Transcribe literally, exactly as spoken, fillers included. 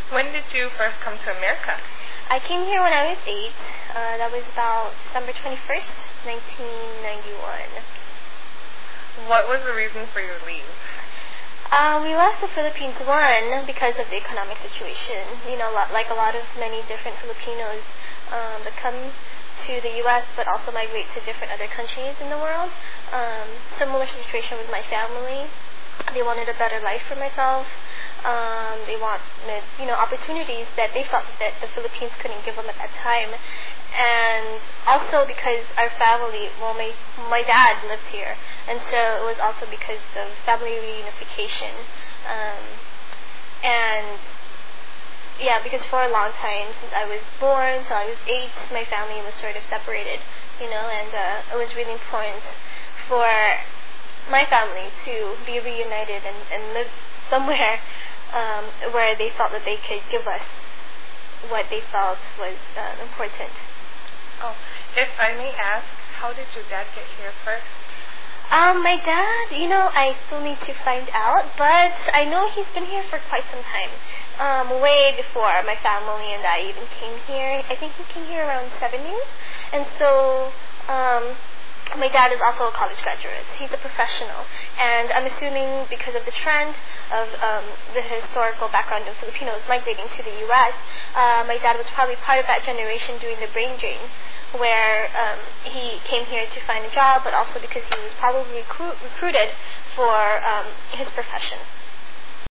When did you first come to America? I came here when I was eight. Uh, that was about December twenty-first, nineteen ninety-one. What was the reason for your leave? Uh, we left the Philippines, one, because of the economic situation. You know, like a lot of many different Filipinos um, that come to the U S but also migrate to different other countries in the world. Um, similar situation with my family. They wanted a better life for myself. Um, they wanted, you know, opportunities that they felt that the Philippines couldn't give them at that time. And also because our family, well, my, my dad lived here. And so it was also because of family reunification. Um, and yeah, because for a long time, since I was born till I was eight, my family was sort of separated, you know, and uh, it was really important for my family to be reunited and, and live somewhere um, where they felt that they could give us what they felt was uh, important. Oh, if I may ask, how did your dad get here first? Um, my dad, you know, I still need to find out, but I know he's been here for quite some time. Um, way before my family and I even came here. I think he came here around seventies. And so, um, my dad is also a college graduate. He's a professional. And I'm assuming because of the trend of um, the historical background of Filipinos migrating to the U S, uh, my dad was probably part of that generation doing the brain drain, where um, he came here to find a job, but also because he was probably recruit, recruited for um, his profession.